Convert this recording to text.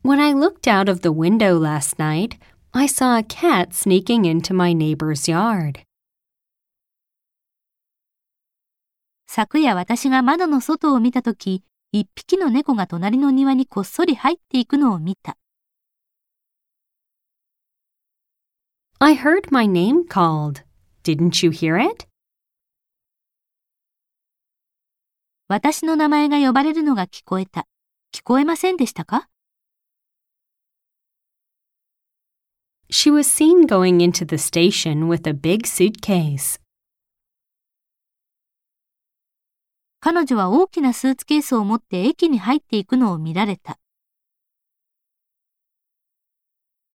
When I looked out of the window last night, I saw a cat sneaking into my neighbor's yard. 昨夜私が窓の外を見たとき、一匹の猫が隣の庭にこっそり入っていくのを見た。 I heard my name called. Didn't you hear it? 私の名前が呼ばれるのが聞こえた。聞こえませんでしたか？ She was seen going into the station with a big suitcase. 彼女は大きなスーツケースを持って駅に入っていくのを見られた。